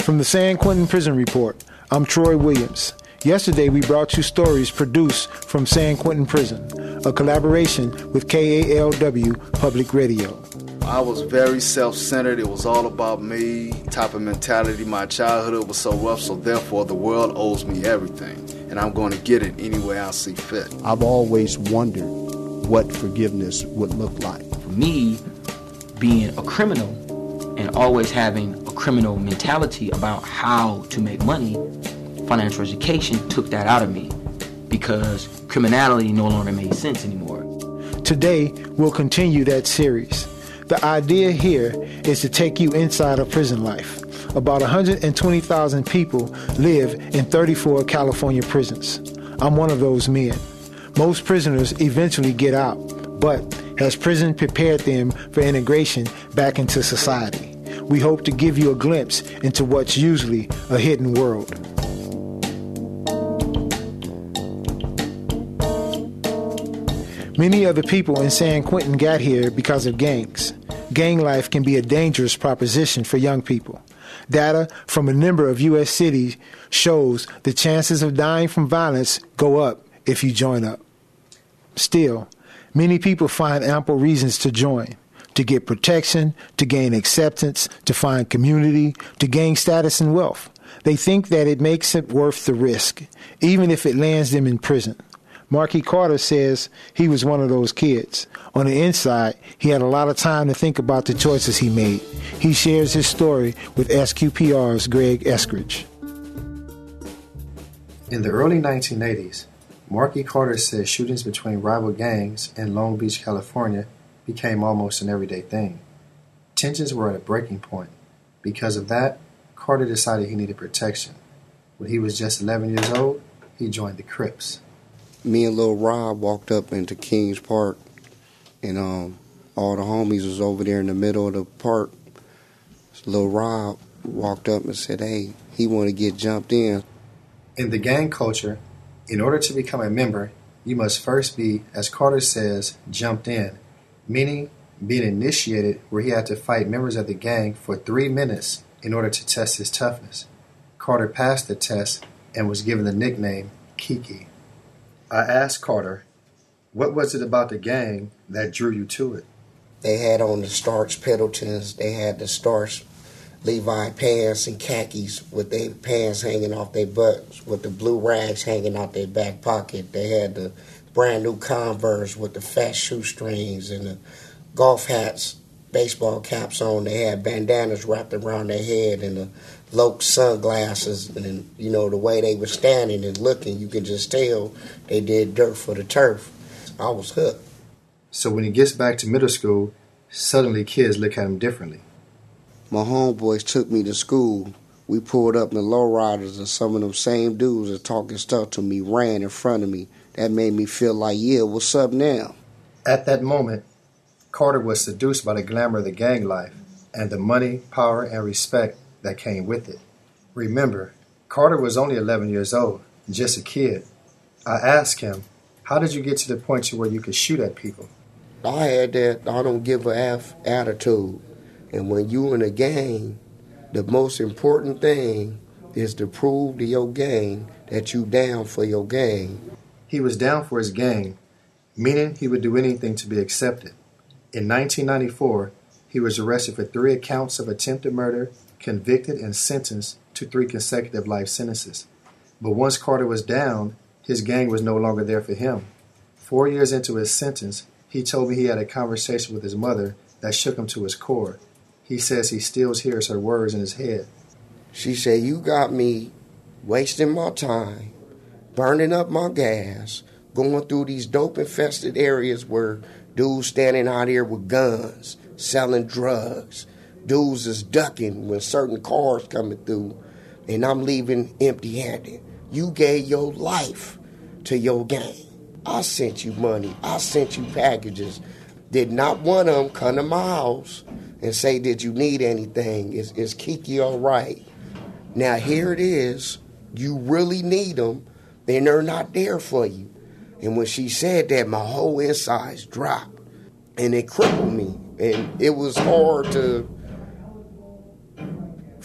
From the San Quentin Prison Report, I'm Troy Williams. Yesterday, we brought you stories produced from San Quentin Prison, a collaboration with KALW Public Radio. I was very self-centered. It was all about me type of mentality. My childhood was so rough, so therefore the world owes me everything, and I'm going to get it any way I see fit. I've always wondered what forgiveness would look like. For me, being a criminal and always having a criminal mentality about how to make money, financial education took that out of me because criminality no longer made sense anymore. Today, we'll continue that series. The idea here is to take you inside of prison life. About 120,000 people live in 34 California prisons. I'm one of those men. Most prisoners eventually get out, but has prison prepared them for integration back into society? We hope to give you a glimpse into what's usually a hidden world. Many of the people in San Quentin got here because of gangs. Gang life can be a dangerous proposition for young people. Data from a number of U.S. cities shows the chances of dying from violence go up if you join up. Still, many people find ample reasons to join. To get protection, to gain acceptance, to find community, to gain status and wealth. They think that it makes it worth the risk, even if it lands them in prison. Marky Carter says he was one of those kids. On the inside, he had a lot of time to think about the choices he made. He shares his story with SQPR's Greg Eskridge. In the early 1980s, Marky Carter said shootings between rival gangs in Long Beach, California became almost an everyday thing. Tensions were at a breaking point. Because of that, Carter decided he needed protection. When he was just 11 years old, he joined the Crips. Me and Lil Rob walked up into Kings Park, and all the homies was over there in the middle of the park. So Lil Rob walked up and said, hey, he want to get jumped in. In the gang culture, in order to become a member, you must first be, as Carter says, jumped in, meaning being initiated where he had to fight members of the gang for 3 minutes in order to test his toughness. Carter passed the test and was given the nickname Kiki. I asked Carter, what was it about the gang that drew you to it? They had on the starch Pendletons, they had the starch Levi pants and khakis with their pants hanging off their butts, with the blue rags hanging out their back pocket. They had the brand new Converse with the fat shoestrings and the golf hats, baseball caps on. They had bandanas wrapped around their head and the Loke sunglasses. And, you know, the way they were standing and looking, you could just tell they did dirt for the turf. I was hooked. So when he gets back to middle school, suddenly kids look at him differently. My homeboys took me to school. We pulled up in the lowriders, and some of them same dudes that talking stuff to me ran in front of me. That made me feel like, yeah, what's up now? At that moment, Carter was seduced by the glamour of the gang life and the money, power, and respect that came with it. Remember, Carter was only 11 years old, just a kid. I asked him, how did you get to the point to where you could shoot at people? I had that I don't give a F attitude. And when you in a gang, the most important thing is to prove to your gang that you down for your gang. He was down for his gang, meaning he would do anything to be accepted. In 1994, he was arrested for 3 accounts of attempted murder, convicted and sentenced to 3 consecutive life sentences. But once Carter was down, his gang was no longer there for him. 4 years into his sentence, he told me he had a conversation with his mother that shook him to his core. He says he still hears her words in his head. She said, you got me wasting my time, burning up my gas, going through these dope-infested areas where dudes standing out here with guns, selling drugs. Dudes is ducking when certain cars coming through, and I'm leaving empty-handed. You gave your life to your gang. I sent you money. I sent you packages. Did not one of them come to my house and say, did you need anything? Is Kiki all right? Now, here it is. You really need them, and they're not there for you. And when she said that, my whole insides dropped, and it crippled me. And it was hard to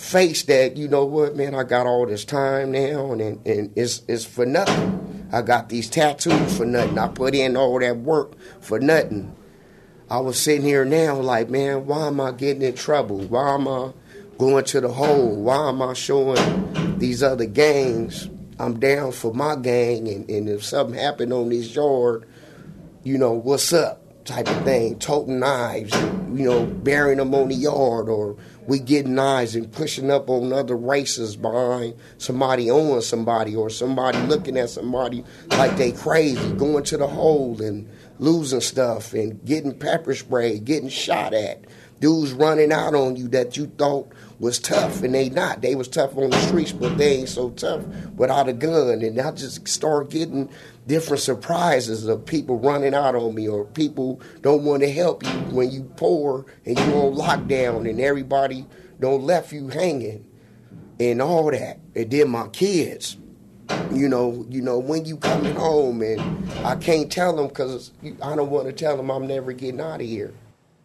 face that, you know what, man, I got all this time now, and it's for nothing. I got these tattoos for nothing. I put in all that work for nothing. I was sitting here now like, man, why am I getting in trouble? Why am I going to the hole? Why am I showing these other gangs? I'm down for my gang, and if something happened on this yard, you know, what's up type of thing. Toting knives, you know, burying them on the yard, or we getting knives and pushing up on other races behind somebody owing somebody, or somebody looking at somebody like they crazy, going to the hole and losing stuff and getting pepper sprayed, getting shot at. Dudes running out on you that you thought was tough, and they not. They was tough on the streets, but they ain't so tough without a gun. And I just start getting different surprises of people running out on me, or people don't want to help you when you poor and you on lockdown, and everybody don't left you hanging and all that. And then my kids, you know, when you coming home, and I can't tell them because I don't want to tell them I'm never getting out of here.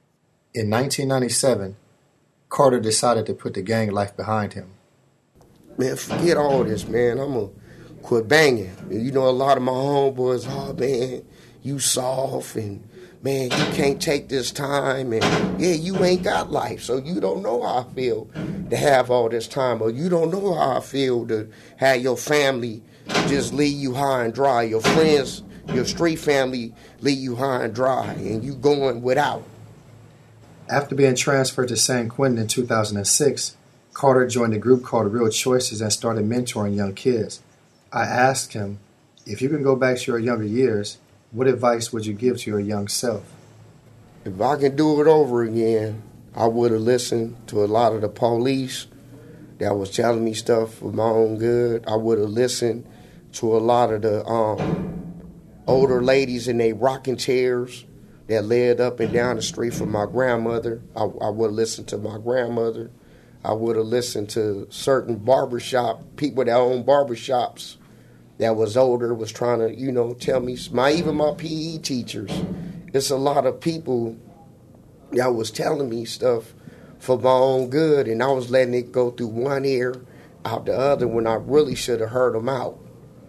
In 1997, Carter decided to put the gang life behind him. Man, forget all this, man. I'm going to quit banging. And you know, a lot of my homeboys, oh, man, you soft, and, man, you can't take this time. And, yeah, you ain't got life, so you don't know how I feel to have all this time. Or you don't know how I feel to have your family just leave you high and dry. Your friends, your street family leave you high and dry, and you going without. After being transferred to San Quentin in 2006, Carter joined a group called Real Choices and started mentoring young kids. I asked him, if you can go back to your younger years, what advice would you give to your young self? If I can do it over again, I would have listened to a lot of the police that was telling me stuff for my own good. I would have listened to a lot of the older ladies in their rocking chairs that led up and down the street from my grandmother. I would have listened to my grandmother. I would have listened to certain people that own barbershops that was older, was trying to, you know, tell me, even my PE teachers. It's a lot of people that was telling me stuff for my own good, and I was letting it go through one ear, out the other, when I really should have heard them out.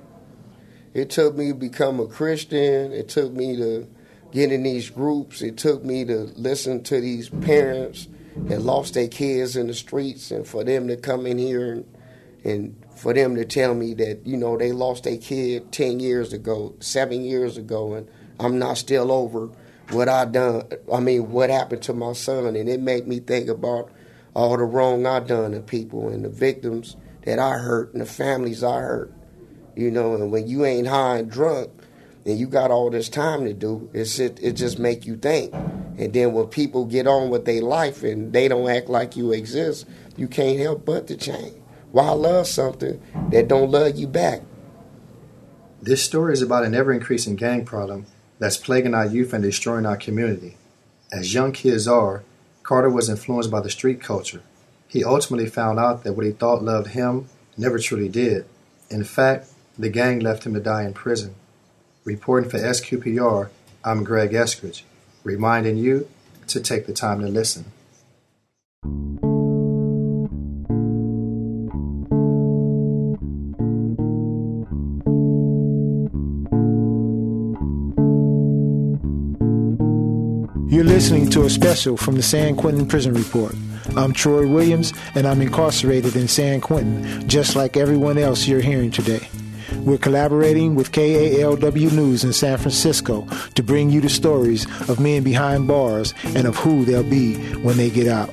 It took me to become a Christian. It took me to get in these groups. It took me to listen to these parents that lost their kids in the streets, and for them to come in here and for them to tell me that, you know, they lost their kid 10 years ago, 7 years ago, and I'm not still over what what happened to my son. And it made me think about all the wrong I done to people, and the victims that I hurt, and the families I hurt. You know, and when you ain't high and drunk, and you got all this time to do, it just make you think. And then when people get on with their life and they don't act like you exist, you can't help but to change. Why love something that don't love you back? This story is about an ever-increasing gang problem that's plaguing our youth and destroying our community. As young kids are, Carter was influenced by the street culture. He ultimately found out that what he thought loved him never truly did. In fact, the gang left him to die in prison. Reporting for SQPR, I'm Greg Eskridge, reminding you to take the time to listen. You're listening to a special from the San Quentin Prison Report. I'm Troy Williams, and I'm incarcerated in San Quentin, just like everyone else you're hearing today. We're collaborating with KALW News in San Francisco to bring you the stories of men behind bars and of who they'll be when they get out.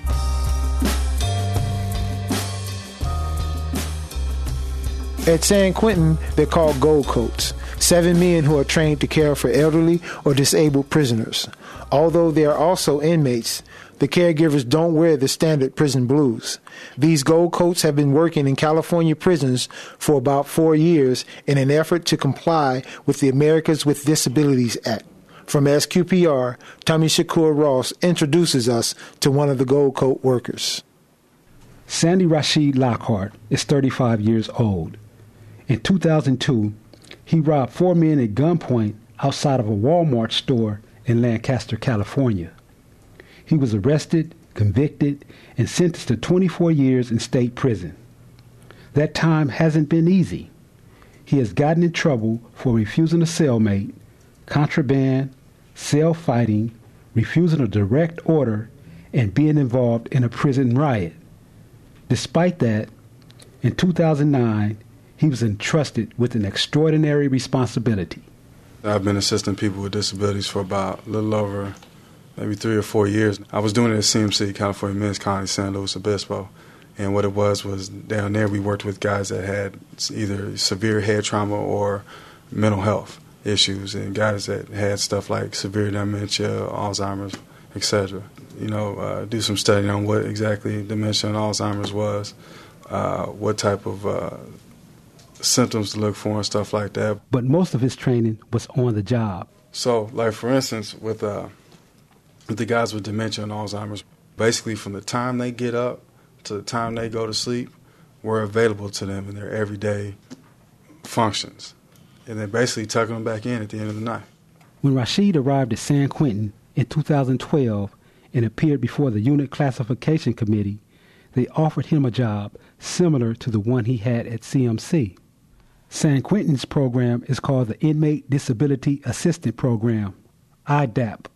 At San Quentin, they're called Gold Coats, 7 men who are trained to care for elderly or disabled prisoners. Although they are also inmates, the caregivers don't wear the standard prison blues. These Gold Coats have been working in California prisons for about 4 years in an effort to comply with the Americans with Disabilities Act. From SQPR, Tommy Shakur Ross introduces us to one of the Gold Coat workers. Sandy Rashid Lockhart is 35 years old. In 2002, he robbed 4 men at gunpoint outside of a Walmart store in Lancaster, California. He was arrested, convicted, and sentenced to 24 years in state prison. That time hasn't been easy. He has gotten in trouble for refusing a cellmate, contraband, cell fighting, refusing a direct order, and being involved in a prison riot. Despite that, in 2009, he was entrusted with an extraordinary responsibility. I've been assisting people with disabilities for about a little over maybe 3 or 4 years. I was doing it at CMC, California Men's Colony, San Luis Obispo. And what it was down there we worked with guys that had either severe head trauma or mental health issues, and guys that had stuff like severe dementia, Alzheimer's, etc. Do some studying on what exactly dementia and Alzheimer's was, what type of symptoms to look for and stuff like that. But most of his training was on the job. So, like for instance, with the guys with dementia and Alzheimer's, basically from the time they get up to the time they go to sleep, we're available to them in their everyday functions. And then basically tucking them back in at the end of the night. When Rashid arrived at San Quentin in 2012 and appeared before the Unit Classification Committee, they offered him a job similar to the one he had at CMC. San Quentin's program is called the Inmate Disability Assistant Program, IDAP.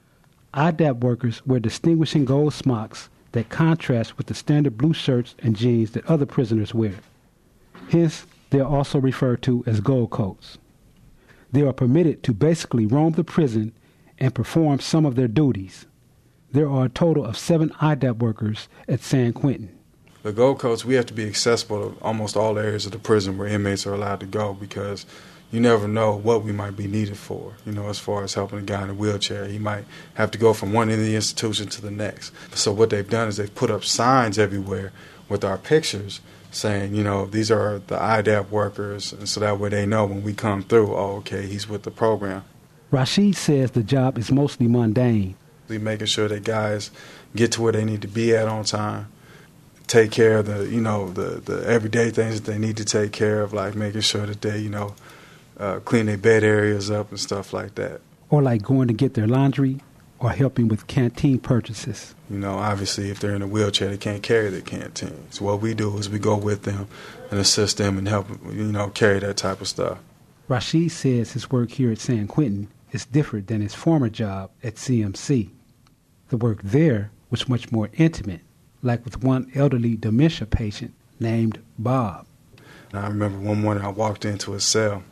IDAP workers wear distinguishing gold smocks that contrast with the standard blue shirts and jeans that other prisoners wear. Hence, they are also referred to as gold coats. They are permitted to basically roam the prison and perform some of their duties. There are a total of 7 IDAP workers at San Quentin. The gold coats, we have to be accessible to almost all areas of the prison where inmates are allowed to go, because you never know what we might be needed for, as far as helping a guy in a wheelchair. He might have to go from one end of the institution to the next. So what they've done is they've put up signs everywhere with our pictures saying, these are the IDAP workers, and so that way they know when we come through, oh, okay, he's with the program. Rashid says the job is mostly mundane. Making sure that guys get to where they need to be at on time, take care of the everyday things that they need to take care of, like making sure that they, clean their bed areas up and stuff like that. Or like going to get their laundry or helping with canteen purchases. Obviously, if they're in a wheelchair, they can't carry their canteen. So what we do is we go with them and assist them and help, carry that type of stuff. Rashid says his work here at San Quentin is different than his former job at CMC. The work there was much more intimate, like with one elderly dementia patient named Bob. And I remember one morning I walked into his cell,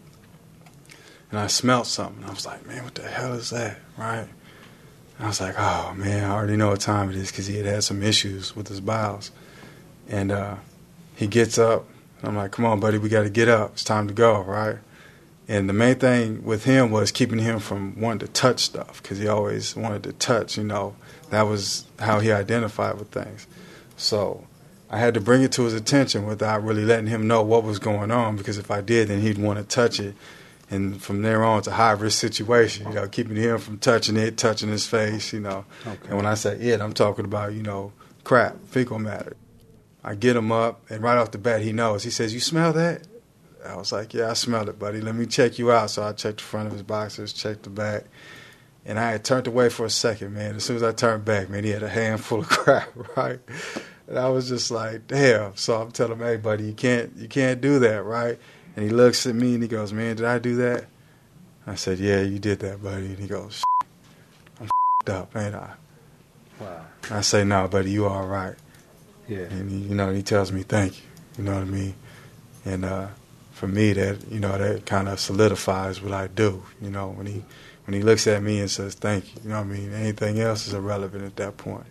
and I smelled something. I was like, man, what the hell is that, right? And I was like, oh, man, I already know what time it is, because he had some issues with his bowels. And he gets up, and I'm like, come on, buddy, we got to get up. It's time to go, right? And the main thing with him was keeping him from wanting to touch stuff, because he always wanted to touch, That was how he identified with things. So I had to bring it to his attention without really letting him know what was going on, because if I did, then he'd want to touch it. And from there on, it's a high-risk situation, keeping him from touching it, touching his face, Okay. And when I say it, I'm talking about, crap, fecal matter. I get him up, and right off the bat, he knows. He says, you smell that? I was like, yeah, I smell it, buddy. Let me check you out. So I checked the front of his boxers, checked the back. And I had turned away for a second, man. As soon as I turned back, man, he had a handful of crap, right? And I was just like, damn. So I'm telling him, hey, buddy, you can't do that, right? And he looks at me and he goes, man, did I do that? I said, yeah, you did that, buddy. And he goes, I'm up, ain't I? Wow. I say, no, buddy, you all right. Yeah. And he tells me, thank you. You know what I mean? And for me, that kind of solidifies what I do. When he looks at me and says, thank you, anything else is irrelevant at that point.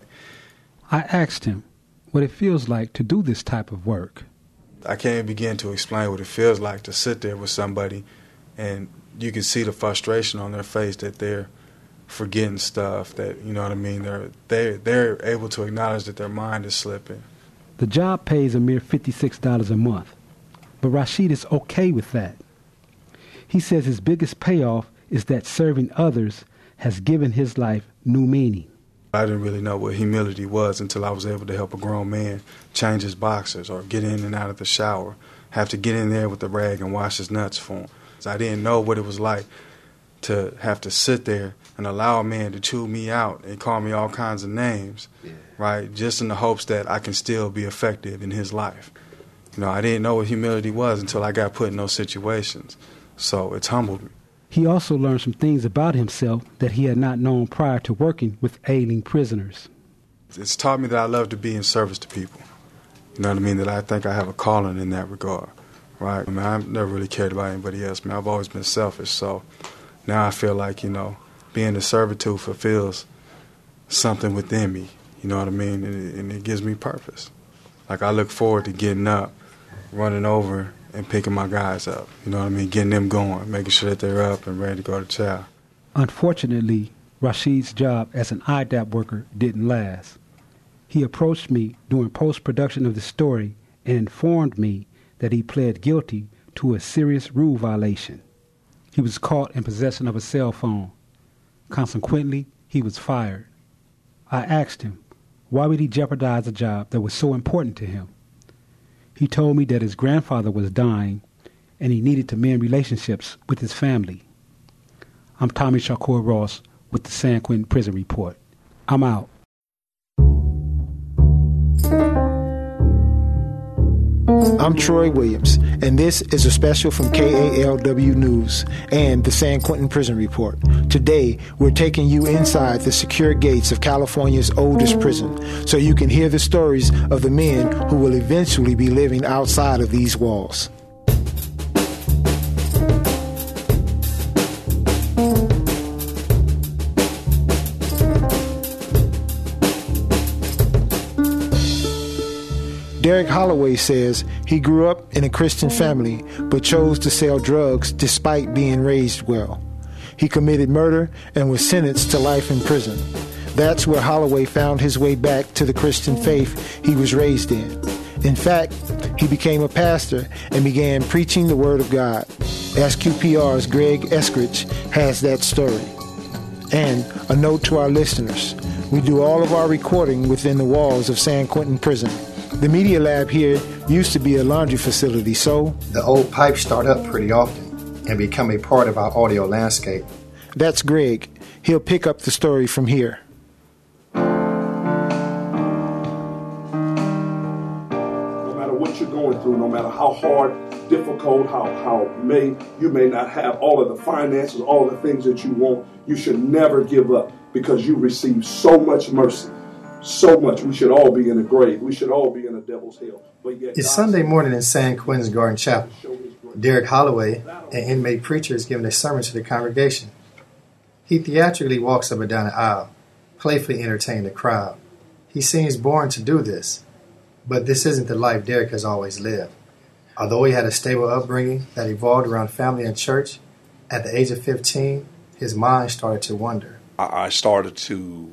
I asked him what it feels like to do this type of work. I can't begin to explain what it feels like to sit there with somebody and you can see the frustration on their face that they're forgetting stuff, that, they're able to acknowledge that their mind is slipping. The job pays a mere $56 a month, but Rashid is okay with that. He says his biggest payoff is that serving others has given his life new meaning. I didn't really know what humility was until I was able to help a grown man change his boxers or get in and out of the shower, have to get in there with the rag and wash his nuts for him. I didn't know what it was like to have to sit there and allow a man to chew me out and call me all kinds of names, right, just in the hopes that I can still be effective in his life. You know, I didn't know what humility was until I got put in those situations. So it's humbled me. He also learned some things about himself that he had not known prior to working with ailing prisoners. It's taught me that I love to be in service to people. You know what I mean? That I think I have a calling in that regard, right? I mean, I've never really cared about anybody else. I mean, I've always been selfish. So now I feel like, you know, being a servitude fulfills something within me. You know what I mean? And it gives me purpose. Like, I look forward to getting up, running over, and picking my guys up. You know what I mean? Getting them going, making sure that they're up and ready to go to chow. Unfortunately, Rashid's job as an IDAP worker didn't last. He approached me during post-production of the story and informed me that he pled guilty to a serious rule violation. He was caught in possession of a cell phone. Consequently, he was fired. I asked him, why would he jeopardize a job that was so important to him? He told me that his grandfather was dying and he needed to mend relationships with his family. I'm Tommy Shakur Ross with the San Quentin Prison Report. I'm out. I'm Troy Williams, and this is a special from KALW News and the San Quentin Prison Report. Today, we're taking you inside the secure gates of California's oldest prison, so you can hear the stories of the men who will eventually be living outside of these walls. Derek Holloway says he grew up in a Christian family but chose to sell drugs despite being raised well. He committed murder and was sentenced to life in prison. That's where Holloway found his way back to the Christian faith he was raised in. In fact, he became a pastor and began preaching the Word of God. SQPR's Greg Eskridge has that story. And a note to our listeners, we do all of our recording within the walls of San Quentin Prison. The media lab here used to be a laundry facility, so the old pipes start up pretty often and become a part of our audio landscape. That's Greg. He'll pick up the story from here. No matter what you're going through, no matter how hard, difficult, you may not have all of the finances, all of the things that you want, you should never give up because you receive so much mercy. So much. We should all be in the grave. We should all be in the devil's hell. But yet it's Sunday morning in San Quentin's Garden Chapel. Derek Holloway, an inmate preacher, is giving a sermon to the congregation. He theatrically walks up and down the aisle, playfully entertaining the crowd. He seems born to do this, but this isn't the life Derek has always lived. Although he had a stable upbringing that evolved around family and church, at the age of 15, his mind started to wander. I started to,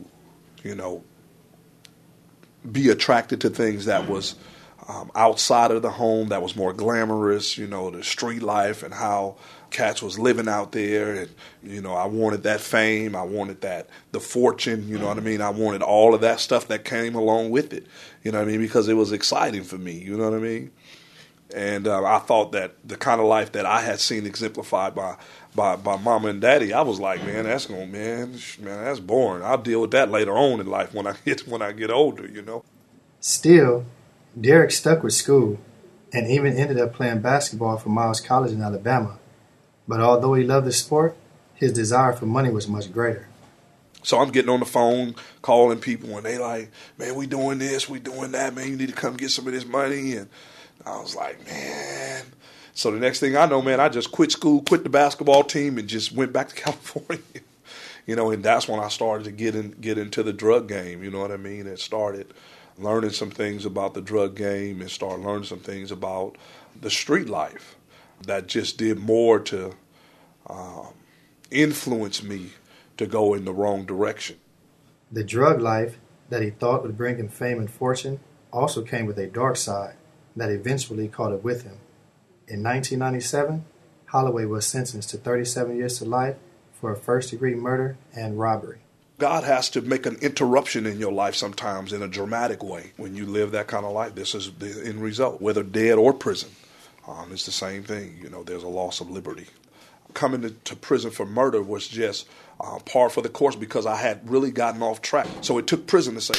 be attracted to things that was outside of the home, that was more glamorous, the street life and how cats was living out there. And, I wanted that fame. I wanted the fortune, you know what I mean? I wanted all of that stuff that came along with it, you know what I mean? Because it was exciting for me, you know what I mean? And I thought that the kind of life that I had seen exemplified by mama and daddy, I was like, man, that's boring. I'll deal with that later on in life when I get older, Still, Derek stuck with school and even ended up playing basketball for Miles College in Alabama. But although he loved the sport, his desire for money was much greater. So I'm getting on the phone, calling people, and they like, man, we doing this, we doing that, man, you need to come get some of this money. And I was like, man. So the next thing I know, man, I just quit school, quit the basketball team, and just went back to California. And that's when I started to get into the drug game, you know what I mean? And started learning some things about the drug game and started learning some things about the street life that just did more to influence me to go in the wrong direction. The drug life that he thought would bring him fame and fortune also came with a dark side that eventually caught up with him. In 1997, Holloway was sentenced to 37 years to life for a first-degree murder and robbery. God has to make an interruption in your life sometimes in a dramatic way. When you live that kind of life, this is the end result, whether dead or prison. It's the same thing. There's a loss of liberty. coming to prison for murder was just par for the course because I had really gotten off track. So it took prison to say,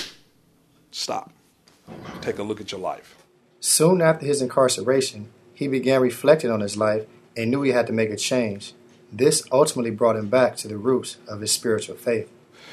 stop, take a look at your life. Soon after his incarceration, he began reflecting on his life and knew he had to make a change. This ultimately brought him back to the roots of his spiritual faith.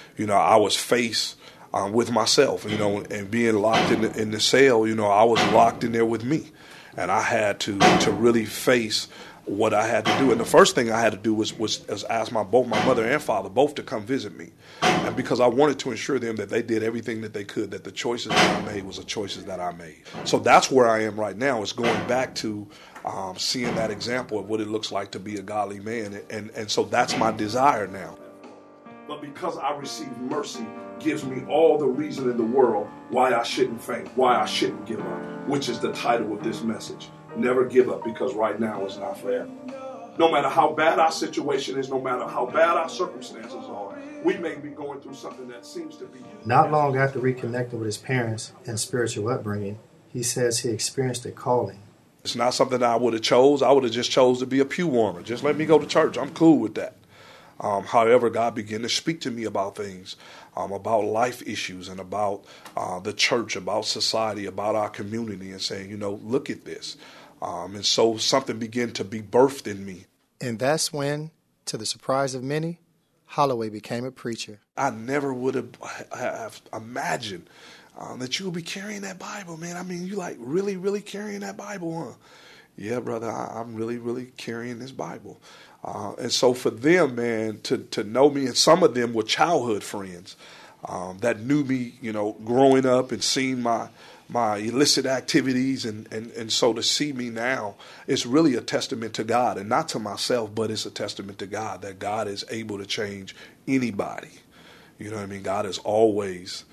I was faced with myself, and being locked in the cell, I was locked in there with me. And I had to really face what I had to do. And the first thing I had to do was ask both my mother and father both to come visit me. And because I wanted to ensure them that they did everything that they could, that the choices that I made was the choices that I made. So that's where I am right now, is going back to seeing that example of what it looks like to be a godly man. And so that's my desire now. But because I received mercy, gives me all the reason in the world why I shouldn't faint, why I shouldn't give up, which is the title of this message. Never give up, because right now is not forever. No matter how bad our situation is, no matter how bad our circumstances are, we may be going through something that seems to be... Not long after reconnecting with his parents and spiritual upbringing, he says he experienced a calling. It's not something that I would have chose. I would have just chose to be a pew warmer. Just let me go to church. I'm cool with that. However, God began to speak to me about things, about life issues and about the church, about society, about our community, and saying, look at this. And so something began to be birthed in me. And that's when, to the surprise of many, Holloway became a preacher. I never would have imagined that you would be carrying that Bible, man. I mean, you like really, really carrying that Bible, huh? Yeah, brother, I'm really, really carrying this Bible. And so for them, man, to know me, and some of them were childhood friends that knew me, growing up and seeing my illicit activities. And so to see me now, it's really a testament to God, and not to myself, but it's a testament to God, that God is able to change anybody. You know what I mean? God is always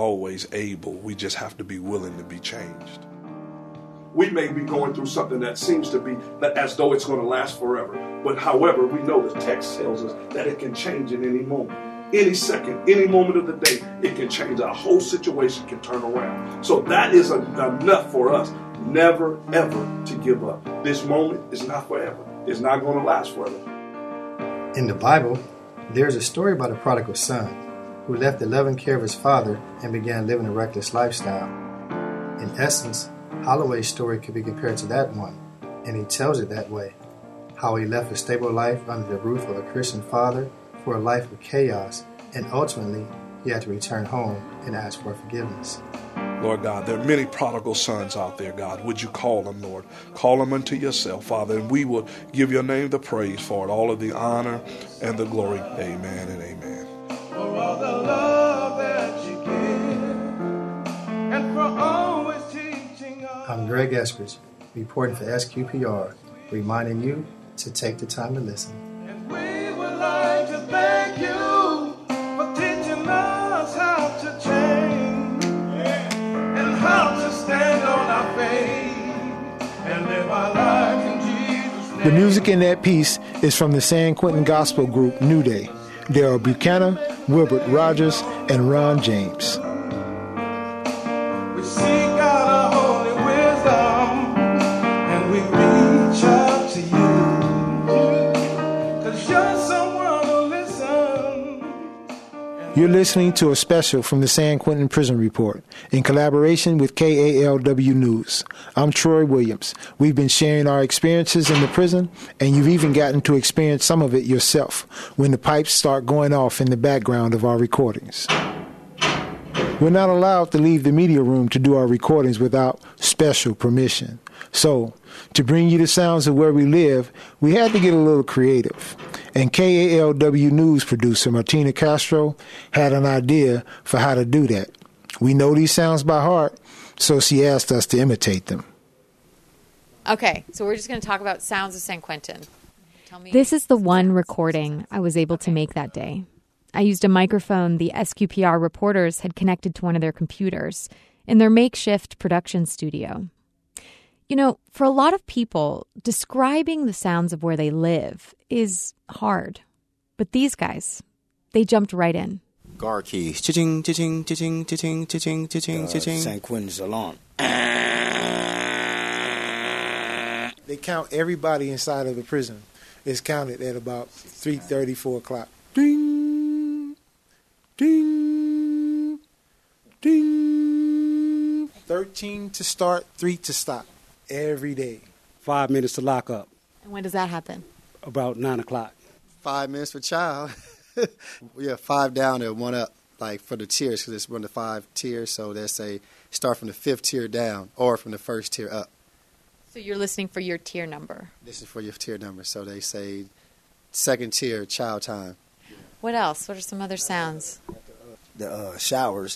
able. We just have to be willing to be changed. We may be going through something that seems to be as though it's going to last forever. But however, we know the text tells us that it can change in any moment. Any second, any moment of the day, it can change. Our whole situation can turn around. So that is enough for us never, ever to give up. This moment is not forever. It's not going to last forever. In the Bible, there's a story about a prodigal son who left the loving care of his father and began living a reckless lifestyle. In essence, Holloway's story could be compared to that one, and he tells it that way. How he left a stable life under the roof of a Christian father for a life of chaos, and ultimately he had to return home and ask for forgiveness. Lord God, there are many prodigal sons out there, God. Would you call them, Lord? Call them unto yourself, Father, and we will give your name the praise for it, all of the honor and the glory. Amen and amen. For all the love that you give, and for always teaching us. I'm Greg Eskridge, reporting for SQPR, reminding you to take the time to listen. And we would like to thank you for teaching us how to change and how to stand on our faith and live our lives in Jesus' name. The music in that piece is from the San Quentin gospel group New Day. Daryl Buchanan, Wilbert Rogers, and Ron James. We seek out our holy wisdom and we reach out to you, 'cause you're someone who listens. You're listening to a special from the San Quentin Prison Report in collaboration with KALW News. I'm Troy Williams. We've been sharing our experiences in the prison, and you've even gotten to experience some of it yourself when the pipes start going off in the background of our recordings. We're not allowed to leave the media room to do our recordings without special permission. So, to bring you the sounds of where we live, we had to get a little creative. And KALW News producer Martina Castro had an idea for how to do that. We know these sounds by heart, so she asked us to imitate them. Okay, so we're just going to talk about sounds of San Quentin. This is the one recording I was able to make that day. I used a microphone the SQPR reporters had connected to one of their computers in their makeshift production studio. You know, for a lot of people, describing the sounds of where they live is hard. But these guys, they jumped right in. Guard keys. Cha-ching, cha-ching, cha-ching, cha-ching, cha-ching, cha-ching, cha-ching. San Quentin's alarm. They count everybody inside of the prison. is counted at about 3:30, 4 o'clock. Ding, ding, ding. 13 to start, 3 to stop every day. 5 minutes to lock up. And when does that happen? About 9 o'clock. 5 minutes for child. Yeah, 5 down and 1 up, like for the tiers, because it's one of the 5 tiers. So they say start from the 5th tier down or from the 1st tier up. So you're listening for your tier number. This is for your tier number. So they say 2nd tier, child time. What else? What are some other sounds? The showers.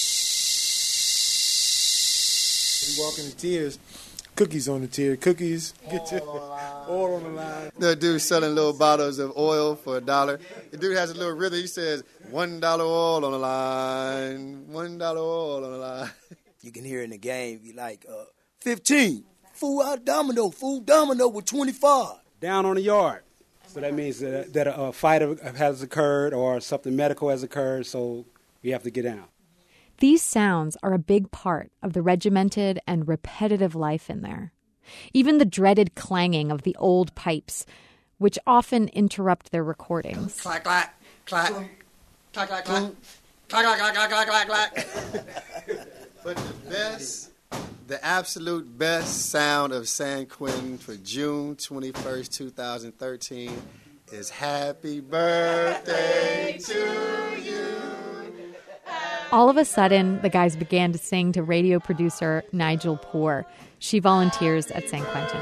You walk in the tiers, cookies on the tier, cookies, get your oil on the line. The dude selling little bottles of oil for $1. The dude has a little rhythm. He says, $1 oil on the line, $1 oil on the line. You can hear in the game, you like, 15. Fool out domino with 25. Down on the yard. So that means that a fight has occurred or something medical has occurred, so we have to get down. These sounds are a big part of the regimented and repetitive life in there. Even the dreaded clanging of the old pipes, which often interrupt their recordings. Clack, clack, clack, clack, clack, clack, clack, clack, clack, clack, clack. But the absolute best sound of San Quentin for June 21st, 2013 is Happy Birthday to you. All of a sudden, the guys began to sing to radio producer Nigel Poor. She volunteers at San Quentin.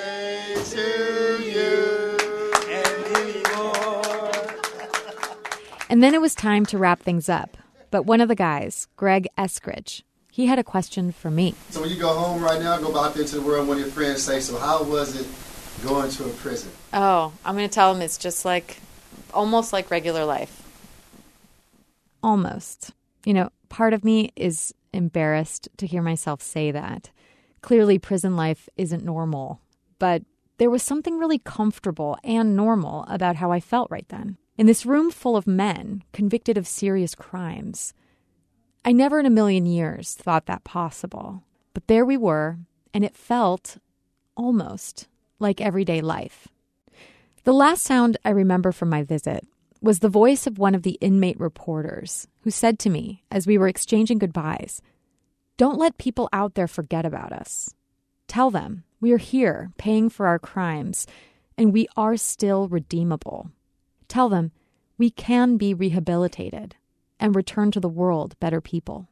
And then it was time to wrap things up. But one of the guys, Greg Eskridge, he had a question for me. So when you go home right now, go out there to the world, one of your friends say, so how was it going to a prison? Oh, I'm going to tell him it's just almost like regular life. Almost. You know, part of me is embarrassed to hear myself say that. Clearly, prison life isn't normal. But there was something really comfortable and normal about how I felt right then. In this room full of men convicted of serious crimes, I never in a million years thought that possible. But there we were, and it felt almost like everyday life. The last sound I remember from my visit was the voice of one of the inmate reporters who said to me as we were exchanging goodbyes, "Don't let people out there forget about us. Tell them we are here paying for our crimes, and we are still redeemable. Tell them we can be rehabilitated and return to the world better people."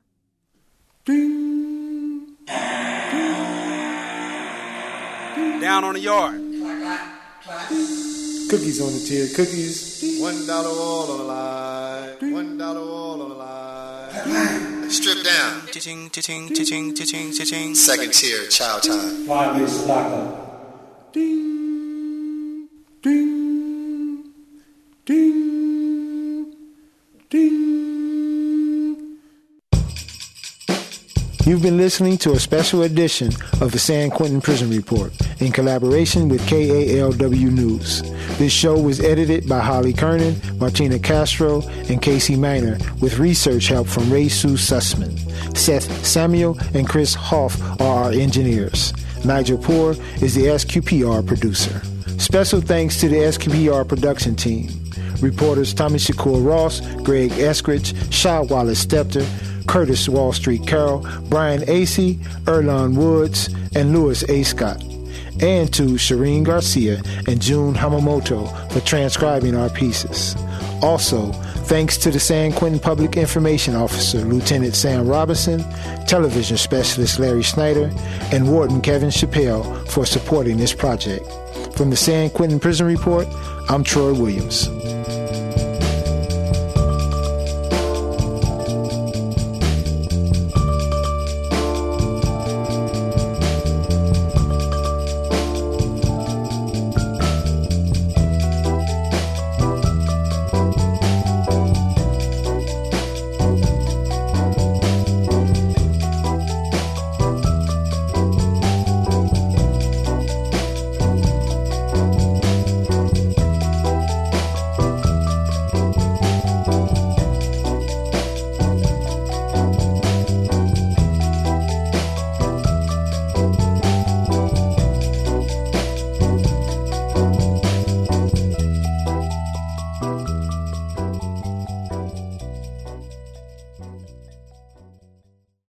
Down on the yard. Cookies on the tier, cookies. $1 oil on the line, $1 oil on the line. Strip down. Cha-ching, cha-ching, cha-ching, cha-ching, cha-ching. 2nd tier, child time. 5 minutes to lock up. Ding, ding, ding, ding. You've been listening to a special edition of the San Quentin Prison Report in collaboration with KALW News. This show was edited by Holly Kernan, Martina Castro, and Casey Miner, with research help from Ray Sue Sussman. Seth Samuel and Chris Hoff are our engineers. Nigel Poor is the SQPR producer. Special thanks to the SQPR production team. Reporters Tommy Shakur Ross, Greg Eskridge, Shaw Wallace Stepter, Curtis Wall Street Carroll, Brian Acey, Erlon Woods, and Louis A. Scott. And to Shireen Garcia and June Hamamoto for transcribing our pieces. Also, thanks to the San Quentin Public Information Officer, Lieutenant Sam Robinson, television specialist Larry Snyder, and Warden Kevin Chappelle for supporting this project. From the San Quentin Prison Report, I'm Troy Williams.